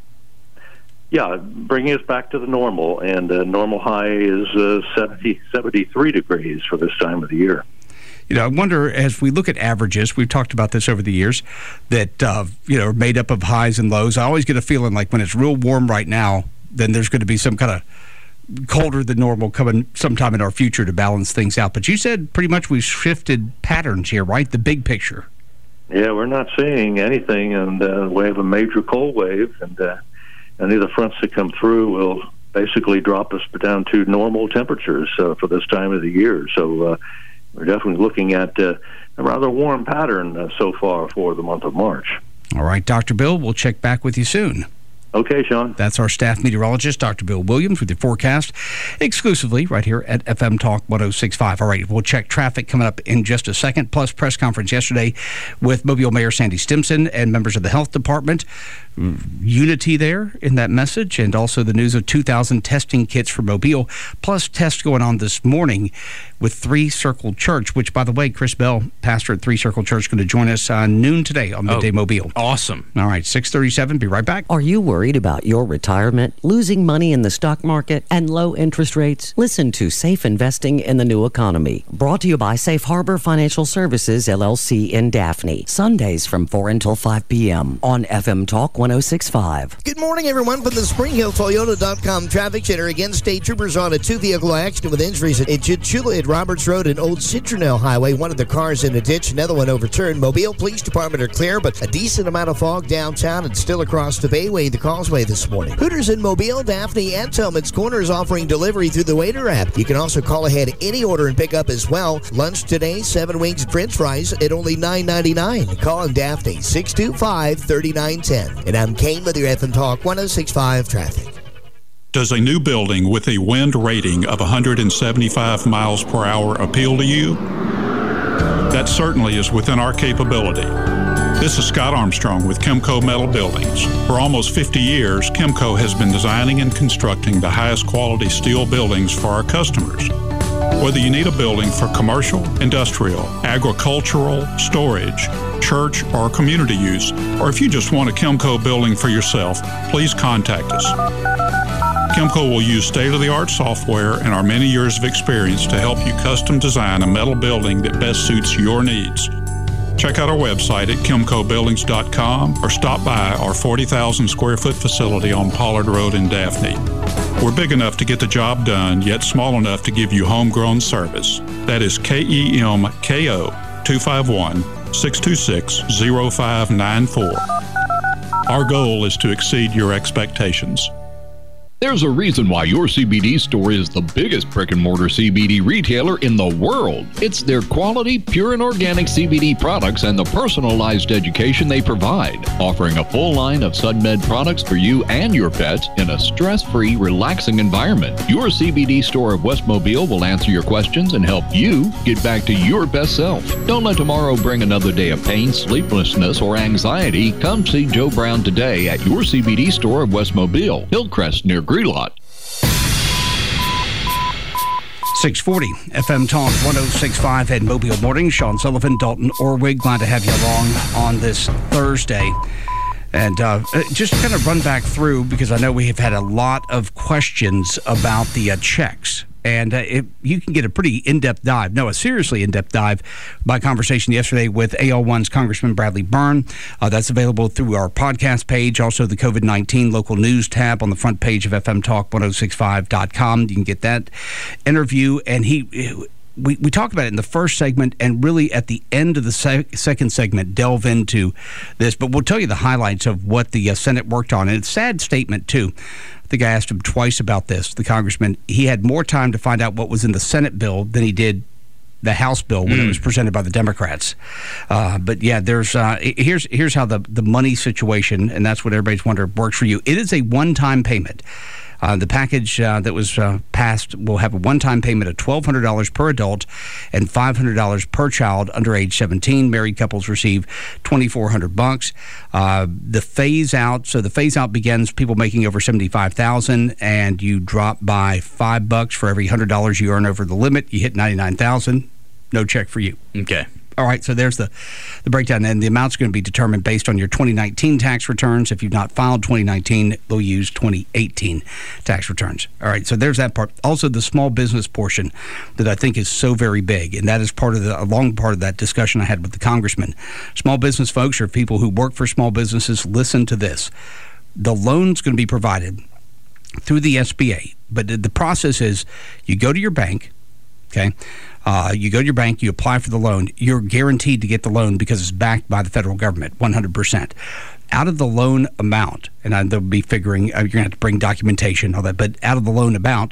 Yeah, bringing us back to the normal, and uh, normal high is uh, seventy, seventy-three degrees for this time of the year. You know, I wonder, as we look at averages, we've talked about this over the years, that, uh, you know, are made up of highs and lows. I always get a feeling like when it's real warm right now, then there's going to be some kind of colder than normal coming sometime in our future to balance things out. But you said pretty much we've shifted patterns here, right? The big picture. Yeah, we're not seeing anything in the way of a major cold wave, and uh, any of the fronts that come through will basically drop us down to normal temperatures uh, for this time of the year. So uh, we're definitely looking at uh, a rather warm pattern uh, so far for the month of March. All right, Doctor Bill, we'll check back with you soon. Okay, Sean. That's our staff meteorologist, Doctor Bill Williams, with your forecast exclusively right here at F M Talk one oh six point five. All right, we'll check traffic coming up in just a second, plus press conference yesterday with Mobile Mayor Sandy Stimson and members of the health department. Unity there in that message, and also the news of two thousand testing kits for Mobile, plus tests going on this morning with Three Circle Church, which, by the way, Chris Bell, pastor at Three Circle Church, is going to join us on noon today on Midday oh, Mobile. Awesome. All right, six thirty-seven. Be right back. Are you worried about your retirement, losing money in the stock market, and low interest rates? Listen to Safe Investing in the New Economy, brought to you by Safe Harbor Financial Services, L L C in Daphne. Sundays from four until five p.m. on F M Talk one oh six point five. Good morning, everyone, from the Spring Hill Toyota dot com Traffic Center. Again, state troopers on a two-vehicle accident with injuries in Chitchula at Roberts Road and Old Citronelle Highway. One of the cars in a ditch, another one overturned. Mobile Police Department are clear, but a decent amount of fog downtown and still across the Bayway, the Causeway this morning. Hooters in Mobile, Daphne, and Tillman's Corner is offering delivery through the Waiter app. You can also call ahead any order and pick up as well. Lunch today, seven wings and french fries at only nine ninety-nine. Call in Daphne, six two five, three nine one zero. And I'm Kane with your F M Talk one oh six point five traffic. Does a new building with a wind rating of one hundred seventy-five miles per hour appeal to you? That certainly is within our capability. This is Scott Armstrong with Chemco Metal Buildings. For almost fifty years, Chemco has been designing and constructing the highest quality steel buildings for our customers. Whether you need a building for commercial, industrial, agricultural, storage, church, or community use, or if you just want a Chemco building for yourself, please contact us. Chemco will use state-of-the-art software and our many years of experience to help you custom design a metal building that best suits your needs. Check out our website at chemco buildings dot com or stop by our forty thousand square foot facility on Pollard Road in Daphne. We're big enough to get the job done, yet small enough to give you homegrown service. That is K E M K O two five one, six two six, zero five nine four. Our goal is to exceed your expectations. There's a reason why your C B D store is the biggest brick-and-mortar C B D retailer in the world. It's their quality, pure and organic C B D products and the personalized education they provide, offering a full line of SunMed products for you and your pets in a stress-free, relaxing environment. Your C B D store of West Mobile will answer your questions and help you get back to your best self. Don't let tomorrow bring another day of pain, sleeplessness, or anxiety. Come see Joe Brown today at your C B D store of West Mobile, Hillcrest near Greenlawn. six forty F M Talk one oh six point five and Mobile Morning. Sean Sullivan, Dalton Orwig, glad to have you along on this Thursday. And uh, just kind of run back through, because I know we have had a lot of questions about the uh, checks And uh, it, you can get a pretty in-depth dive, no, a seriously in-depth dive by conversation yesterday with A L one's Congressman Bradley Byrne. Uh, that's available through our podcast page, also the COVID nineteen local news tab on the front page of F M talk ten sixty-five dot com. You can get that interview. And he... We, we talked about it in the first segment, and really at the end of the sec- second segment delve into this. But we'll tell you the highlights of what the uh, Senate worked on. And it's a sad statement, too. I think I asked him twice about this, the congressman. He had more time to find out what was in the Senate bill than he did the House bill when mm. it was presented by the Democrats. Uh, but, yeah, there's uh, here's here's how the, the money situation, and that's what everybody's wondering, works for you. It is a one-time payment. Uh, the package uh, that was uh, passed will have a one-time payment of twelve hundred dollars per adult and five hundred dollars per child under age seventeen. Married couples receive twenty-four hundred bucks. Uh, the phase-out, so the phase-out begins people making over seventy-five thousand dollars, and you drop by five bucks for every one hundred dollars you earn over the limit. You hit ninety-nine thousand dollars, no check for you. Okay. All right, so there's the, the breakdown, and the amount's going to be determined based on your twenty nineteen tax returns. If you've not filed twenty nineteen, they'll use twenty eighteen tax returns. All right, so there's that part. Also, the small business portion that I think is so very big, and that is part of the a long part of that discussion I had with the congressman. Small business folks are people who work for small businesses. Listen to this. The loan's going to be provided through the S B A, but the process is you go to your bank, okay? Uh, you go to your bank, you apply for the loan. You're guaranteed to get the loan because it's backed by the federal government, one hundred percent. Out of the loan amount, and I, they'll be figuring, uh, you're going to have to bring documentation, all that, but out of the loan amount,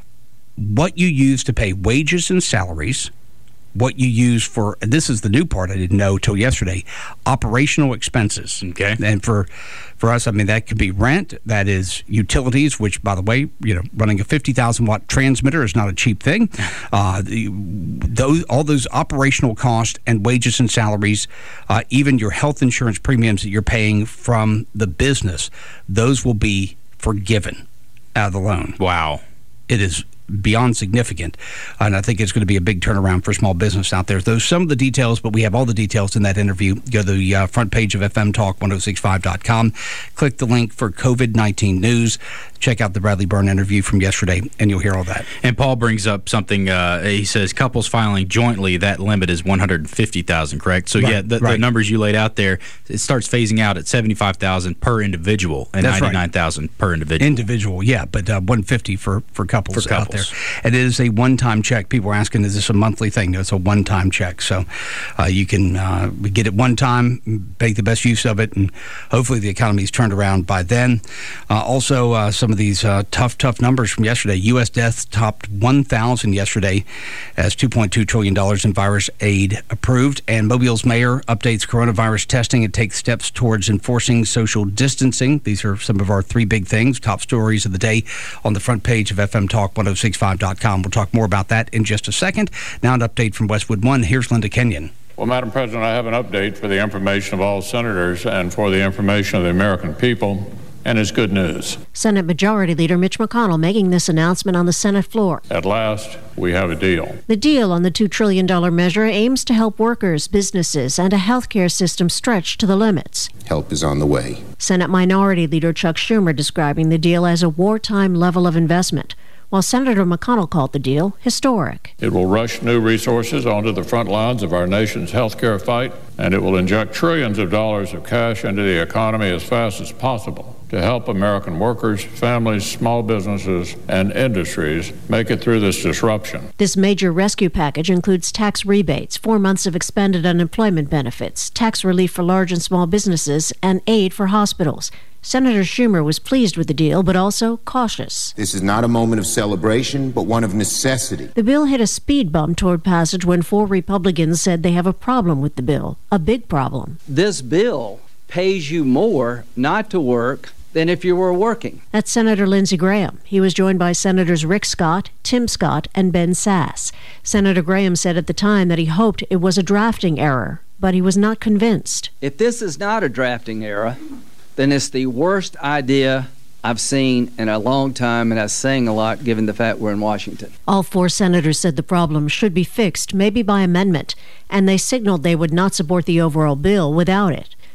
what you use to pay wages and salaries, what you use for, and this is the new part I didn't know till yesterday, operational expenses. Okay. And for for us, I mean, that could be rent, that is utilities, which, by the way, you know, running a fifty thousand watt transmitter is not a cheap thing. Uh, the, those all those operational costs and wages and salaries, uh, even your health insurance premiums that you're paying from the business, those will be forgiven out of the loan. Wow. It is beyond significant, and I think it's going to be a big turnaround for small business out there. Those some of the details, but we have all the details in that interview. Go to the uh, front page of F M talk ten sixty-five dot com. Click the link for COVID nineteen news. Check out the Bradley Byrne interview from yesterday, and you'll hear all that. And Paul brings up something. Uh, he says couples filing jointly, that limit is one hundred fifty thousand dollars, correct? So, right, yeah, the, right. the numbers you laid out there, it starts phasing out at seventy-five thousand dollars per individual and ninety-nine thousand dollars right. per individual. Individual, yeah, but uh, one hundred fifty dollars for, for, couples for couples out there. And it is a one-time check. People are asking, is this a monthly thing? No, it's a one-time check. So uh, you can uh, get it one time, make the best use of it, and hopefully the economy's turned around by then. Uh, also, uh, some of these uh, tough, tough numbers from yesterday. U S deaths topped one thousand yesterday as two point two trillion dollars in virus aid approved. And Mobile's mayor updates coronavirus testing and takes steps towards enforcing social distancing. These are some of our three big things, top stories of the day on the front page of F M talk ten sixty-five dot com. We'll talk more about that in just a second. Now an update from Westwood One. Here's Linda Kenyon. Well, Madam President, I have an update for the information of all senators and for the information of the American people, and it's good news. Senate Majority Leader Mitch McConnell making this announcement on the Senate floor. At last, we have a deal. The deal on the two trillion dollars measure aims to help workers, businesses, and a healthcare system stretched to the limits. Help is on the way. Senate Minority Leader Chuck Schumer describing the deal as a wartime level of investment, while Senator McConnell called the deal historic. It will rush new resources onto the front lines of our nation's health care fight, and it will inject trillions of dollars of cash into the economy as fast as possible to help American workers, families, small businesses, and industries make it through this disruption. This major rescue package includes tax rebates, four months of expended unemployment benefits, tax relief for large and small businesses, and aid for hospitals. Senator Schumer was pleased with the deal, but also cautious. This is not a moment of celebration, but one of necessity. The bill hit a speed bump toward passage when four Republicans said they have a problem with the bill, a big problem. This bill pays you more not to work than if you were working. That's Senator Lindsey Graham. He was joined by Senators Rick Scott, Tim Scott, and Ben Sass. Senator Graham said at the time that he hoped it was a drafting error, but he was not convinced. If this is not a drafting error, then it's the worst idea I've seen in a long time, and that's saying a lot given the fact we're in Washington. All four senators said the problem should be fixed, maybe by amendment, and they signaled they would not support the overall bill without it.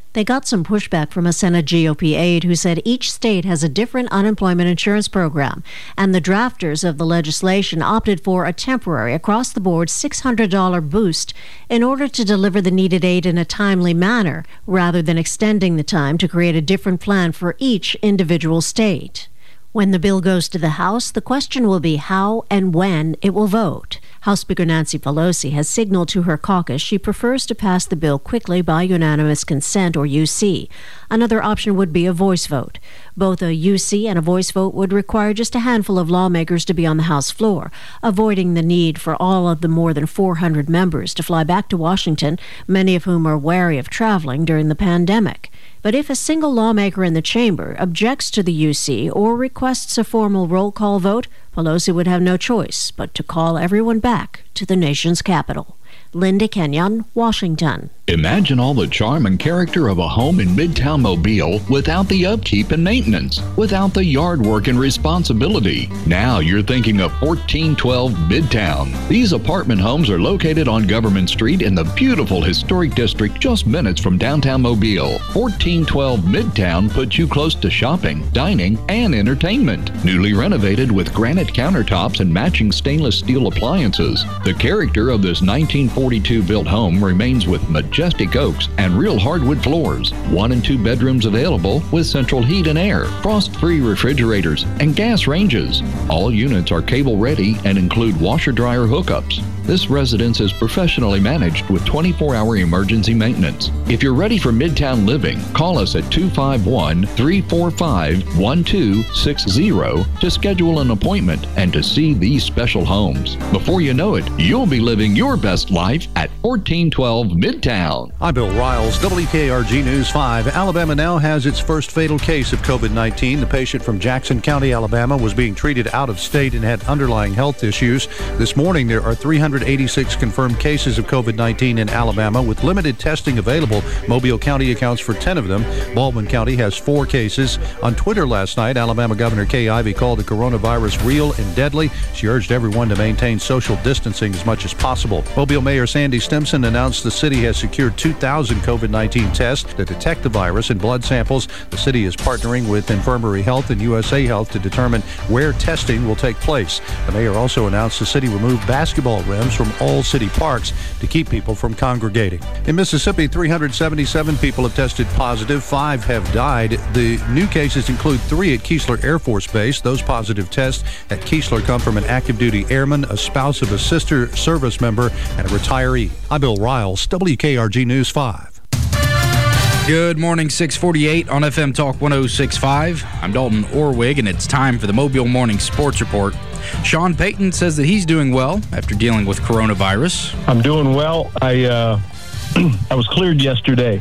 They got some pushback from a Senate G O P aide who said each state has a different unemployment insurance program, and the drafters of the legislation opted for a temporary, across-the-board six hundred dollars boost in order to deliver the needed aid in a timely manner, rather than extending the time to create a different plan for each individual state. When the bill goes to the House, the question will be how and when it will vote. House Speaker Nancy Pelosi has signaled to her caucus she prefers to pass the bill quickly by unanimous consent, or U C. Another option would be a voice vote. Both a U C and a voice vote would require just a handful of lawmakers to be on the House floor, avoiding the need for all of the more than four hundred members to fly back to Washington, many of whom are wary of traveling during the pandemic. But if a single lawmaker in the chamber objects to the U C or requests a formal roll call vote, Pelosi would have no choice but to call everyone back to the nation's capital. Linda Kenyon, Washington. Imagine all the charm and character of a home in Midtown Mobile without the upkeep and maintenance, without the yard work and responsibility. Now you're thinking of fourteen twelve Midtown. These apartment homes are located on Government Street in the beautiful historic district just minutes from downtown Mobile. fourteen twelve Midtown puts you close to shopping, dining, and entertainment. Newly renovated with granite countertops and matching stainless steel appliances. The character of this nineteen forty-two built home remains with majestic oaks and real hardwood floors. One and two bedrooms available with central heat and air, frost-free refrigerators, and gas ranges. All units are cable ready and include washer-dryer hookups. This residence is professionally managed with twenty-four hour emergency maintenance. If you're ready for Midtown living, call us at two five one, three four five, one two six zero to schedule an appointment and to see these special homes. Before you know it, you'll be living your best life at fourteen twelve Midtown. I'm Bill Riles, W K R G News five. Alabama now has its first fatal case of COVID nineteen. The patient from Jackson County, Alabama, was being treated out of state and had underlying health issues. This morning, there are three hundred eighty-six confirmed cases of COVID nineteen in Alabama, with limited testing available. Mobile County accounts for ten of them. Baldwin County has four cases. On Twitter last night, Alabama Governor Kay Ivey called the coronavirus real and deadly. She urged everyone to maintain social distancing as much as possible. Mobile Mayor Sandy Stimson announced the city has secured two thousand COVID nineteen tests to detect the virus in blood samples. The city is partnering with Infirmary Health and U S A Health to determine where testing will take place. The mayor also announced the city removed basketball rims from all city parks to keep people from congregating. In Mississippi, three hundred seventy-seven people have tested positive. Five have died. The new cases include three at Keesler Air Force Base. Those positive tests at Keesler come from an active duty airman, a spouse of a sister service member, and a retiree. I'm Bill Riles, W K R G News five. Good morning, six forty-eight on F M Talk one oh six point five. I'm Dalton Orwig, and it's time for the Mobile Morning Sports Report. Sean Payton says that he's doing well after dealing with coronavirus. I'm doing well. I uh, I was cleared yesterday.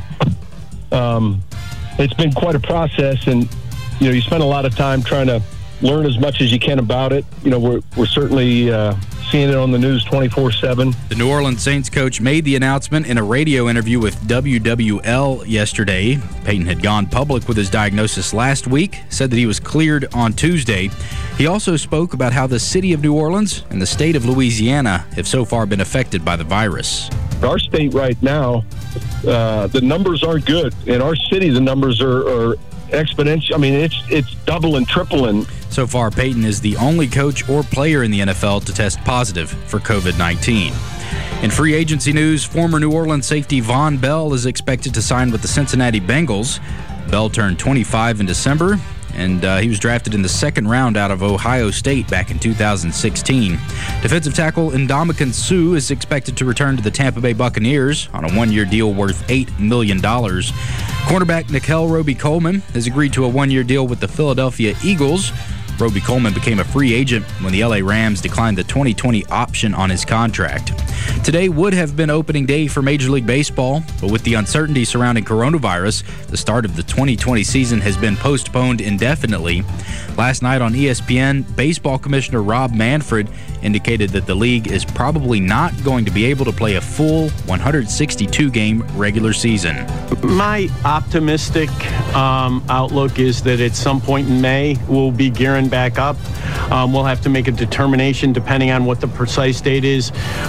Um, it's been quite a process, and you know, you spend a lot of time trying to learn as much as you can about it. You know, we're we're certainly uh, seeing it on the news twenty-four seven. The New Orleans Saints coach made the announcement in a radio interview with W W L yesterday. Payton had gone public with his diagnosis last week, said that he was cleared on Tuesday. He also spoke about how the city of New Orleans and the state of Louisiana have so far been affected by the virus. Our state right now, uh, the numbers aren't good. In our city, the numbers are, are exponential. I mean, it's it's double and tripling. So far, Payton is the only coach or player in the N F L to test positive for COVID nineteen. In free agency news, former New Orleans safety Vonn Bell is expected to sign with the Cincinnati Bengals. Bell turned twenty-five in December, and uh, he was drafted in the second round out of Ohio State back in two thousand sixteen. Defensive tackle Ndamukong Suh is expected to return to the Tampa Bay Buccaneers on a one-year deal worth eight million dollars. Cornerback Nickel Roby-Coleman has agreed to a one-year deal with the Philadelphia Eagles. Roby-Coleman became a free agent when the L A Rams declined the twenty twenty option on his contract. Today would have been opening day for Major League Baseball, but with the uncertainty surrounding coronavirus, the start of the twenty twenty season has been postponed indefinitely. Last night on E S P N, Baseball Commissioner Rob Manfred indicated that the league is probably not going to be able to play a full one hundred sixty-two game regular season. My optimistic um, outlook is that at some point in May, we'll be gearing back up. Um, we'll have to make a determination depending on what the precise date is uh,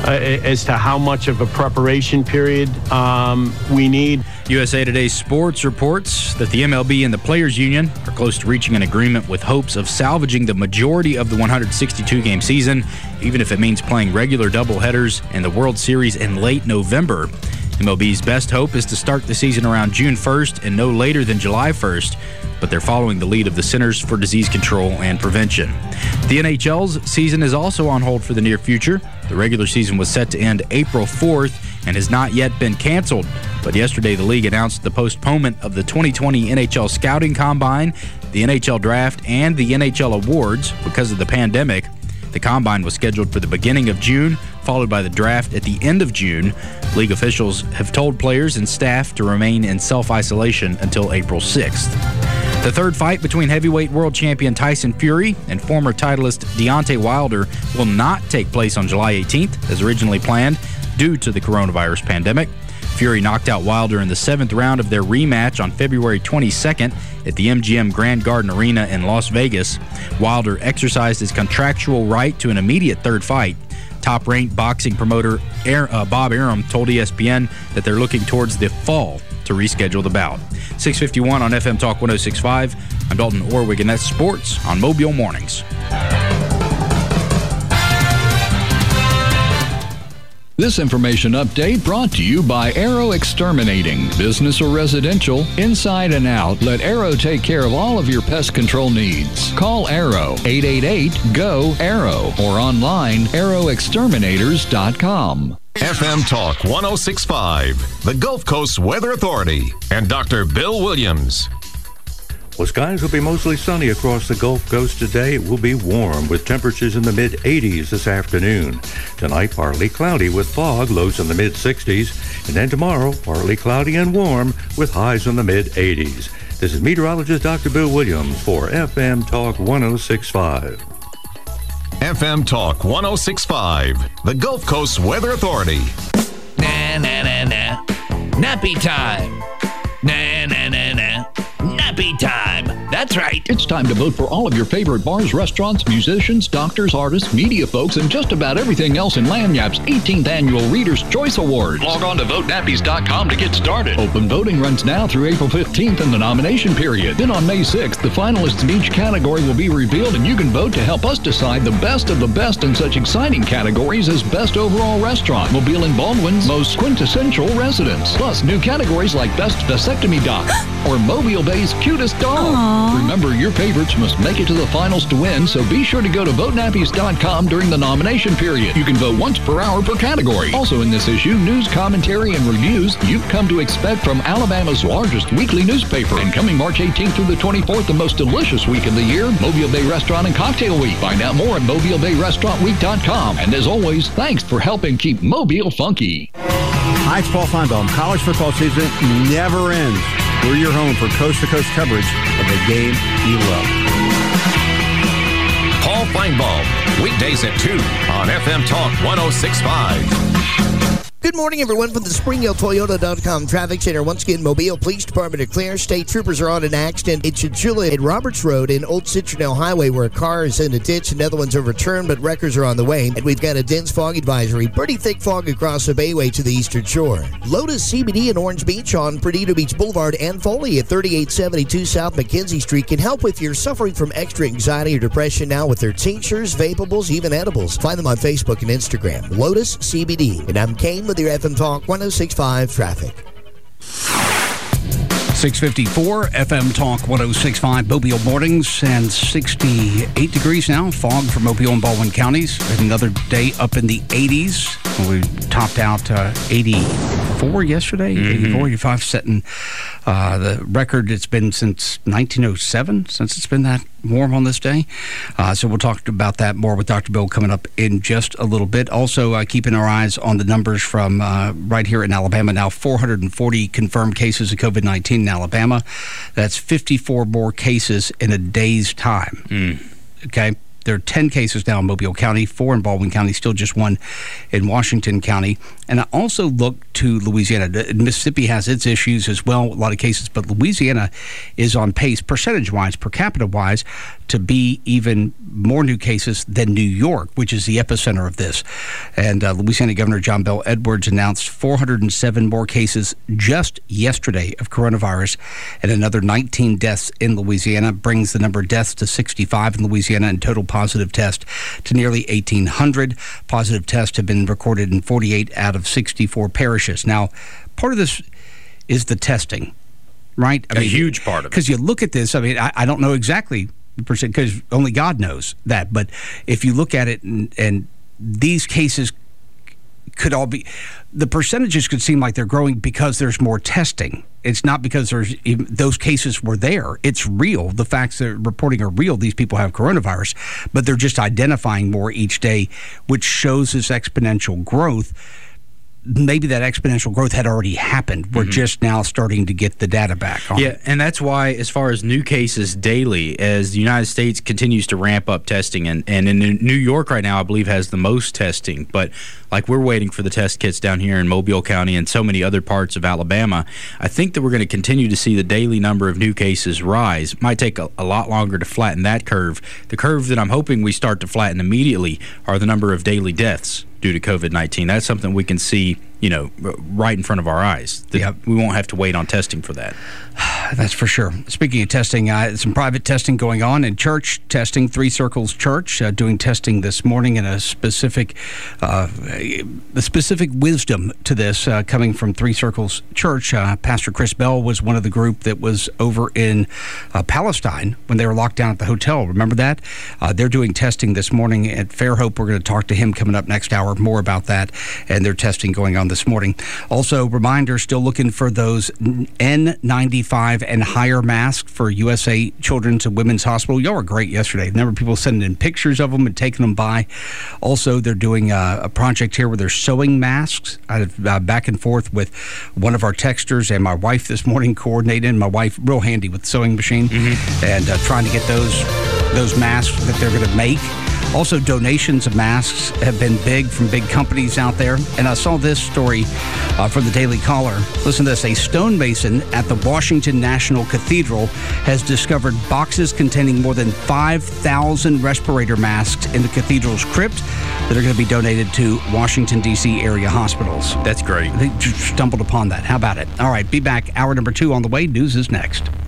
as to how much of a preparation period um, we need. U S A Today Sports reports that the M L B and the Players Union are close to reaching an agreement with hopes of salvaging the majority of the one hundred sixty-two game season, even if it means playing regular doubleheaders in the World Series in late November. M L B's best hope is to start the season around June first and no later than July first, but they're following the lead of the Centers for Disease Control and Prevention. The N H L's season is also on hold for the near future. The regular season was set to end April fourth and has not yet been canceled. But yesterday, the league announced the postponement of the twenty twenty N H L Scouting Combine, the N H L Draft, and the N H L Awards because of the pandemic. The Combine was scheduled for the beginning of June, followed by the draft at the end of June. League officials have told players and staff to remain in self-isolation until April sixth. The third fight between heavyweight world champion Tyson Fury and former titleist Deontay Wilder will not take place on July eighteenth, as originally planned, due to the coronavirus pandemic. Fury knocked out Wilder in the seventh round of their rematch on February twenty-second at the M G M Grand Garden Arena in Las Vegas. Wilder exercised his contractual right to an immediate third fight. Top-ranked boxing promoter uh, Bob Arum told E S P N that they're looking towards the fall to reschedule the bout. six fifty-one on F M Talk one oh six point five. I'm Dalton Orwig, and that's sports on Mobile Mornings. This information update brought to you by Arrow Exterminating. Business or residential, inside and out, let Arrow take care of all of your pest control needs. Call Arrow, eight eight eight, G O, ARROW, or online, arrow exterminators dot com. F M Talk one oh six point five, the Gulf Coast Weather Authority, and Doctor Bill Williams. Well, skies will be mostly sunny across the Gulf Coast today. It will be warm with temperatures in the mid eighties this afternoon. Tonight, partly cloudy with fog, lows in the mid sixties. And then tomorrow, partly cloudy and warm with highs in the mid eighties. This is meteorologist Doctor Bill Williams for F M Talk one oh six point five. F M Talk one oh six point five, the Gulf Coast Weather Authority. Na, na, na, na. Nappy time. Na, na, na, na. Nappy time. That's right. It's time to vote for all of your favorite bars, restaurants, musicians, doctors, artists, media folks, and just about everything else in Lagniapp's eighteenth Annual Reader's Choice Awards. Log on to vote nappies dot com to get started. Open voting runs now through April fifteenth in the nomination period. Then on May sixth, the finalists in each category will be revealed, and you can vote to help us decide the best of the best in such exciting categories as Best Overall Restaurant, Mobile and Baldwin's Most Quintessential Residence, plus new categories like Best Vasectomy Doc or Mobile Bay's Cutest Dog. Aww. Remember, your favorites must make it to the finals to win, so be sure to go to vote nappies dot com during the nomination period. You can vote once per hour per category. Also in this issue, news, commentary, and reviews you've come to expect from Alabama's largest weekly newspaper. And coming March eighteenth through the twenty-fourth, the most delicious week of the year, Mobile Bay Restaurant and Cocktail Week. Find out more at mobile bay restaurant week dot com. And as always, thanks for helping keep Mobile funky. Hi, it's Paul Feinbaum. College football season never ends. We're your home for coast-to-coast coverage of the game you love. Paul Feinbaum, weekdays at two on F M Talk one oh six point five. Good morning, everyone, from the Spring Hill Toyota dot com Traffic Center. Once again, Mobile Police Department declares state troopers are on an accident in Chachula at Roberts Road and Old Citronelle Highway, where a car is in a ditch. Another one's overturned, but wreckers are on the way. And we've got a dense fog advisory. Pretty thick fog across the Bayway to the eastern shore. Lotus C B D in Orange Beach on Perdido Beach Boulevard and Foley at thirty-eight seventy-two South McKenzie Street can help if you're suffering from extra anxiety or depression now with their tinctures, vapables, even edibles. Find them on Facebook and Instagram. Lotus C B D. And I'm Kane with your F M Talk one oh six point five traffic. six fifty-four, F M Talk one oh six point five, Mobile mornings, and sixty-eight degrees now. Fog for Mobile and Baldwin counties. Another day up in the eighties. We topped out uh, eighty-four yesterday, mm-hmm. eighty-four, eighty-five, setting uh, the record. It's been since nineteen oh seven, since it's been that warm on this day. Uh, so we'll talk about that more with Doctor Bill coming up in just a little bit. Also, uh, keeping our eyes on the numbers from uh, right here in Alabama. Now, four hundred forty confirmed cases of COVID nineteen in Alabama. That's fifty-four more cases in a day's time. Mm. Okay? There are ten cases now in Mobile County, four in Baldwin County, still just one in Washington County. And I also look to Louisiana. Mississippi has its issues as well, a lot of cases, but Louisiana is on pace, percentage-wise, per capita-wise, to be even more new cases than New York, which is the epicenter of this. And uh, Louisiana Governor John Bel Edwards announced four hundred seven more cases just yesterday of coronavirus, and another nineteen deaths in Louisiana, brings the number of deaths to sixty-five in Louisiana, and total positive tests to nearly eighteen hundred. Positive tests have been recorded in forty-eight out of sixty-four parishes. Now, part of this is the testing, right? I a mean, huge part of it. Because you look at this, I mean, I, I don't know exactly percent, because only God knows that. But if you look at it, and, and these cases could all be, the percentages could seem like they're growing because there's more testing. It's not because there's even, those cases were there. It's real. The facts they're reporting are real. These people have coronavirus, but they're just identifying more each day, which shows this exponential growth. Maybe that exponential growth had already happened. We're mm-hmm. just now starting to get the data back on Yeah, it. And that's why, as far as new cases daily, as the United States continues to ramp up testing, and, and in New York right now, I believe, has the most testing, but like we're waiting for the test kits down here in Mobile County and so many other parts of Alabama, I think that we're going to continue to see the daily number of new cases rise. It might take a, a lot longer to flatten that curve. The curve that I'm hoping we start to flatten immediately are the number of daily deaths due to COVID nineteen. That's something we can see, you know, right in front of our eyes. Yep. We won't have to wait on testing for that. That's for sure. Speaking of testing, uh, some private testing going on in church testing. Three Circles Church uh, doing testing this morning, and a specific, uh, a specific wisdom to this uh, coming from Three Circles Church. Uh, Pastor Chris Bell was one of the group that was over in uh, Palestine when they were locked down at the hotel. Remember that? Uh, they're doing testing this morning at Fairhope. We're going to talk to him coming up next hour, more about that, and their testing going on this morning. Also, reminder, still looking for those N ninety-five and higher masks for U S A Children's and Women's Hospital. Y'all were great yesterday. Number of people sending in pictures of them and taking them by. Also, they're doing a, a project here where they're sewing masks. I uh, back and forth with one of our texters and my wife this morning, coordinating. My wife, real handy with the sewing machine, mm-hmm. and uh, trying to get those those masks that they're going to make. Also, donations of masks have been big from big companies out there. And I saw this story uh, from the Daily Caller. Listen to this. A stonemason at the Washington National Cathedral has discovered boxes containing more than five thousand respirator masks in the cathedral's crypt that are going to be donated to Washington, D C area hospitals. That's great. They just stumbled upon that. How about it? All right, be back. Hour number two on the way. News is next.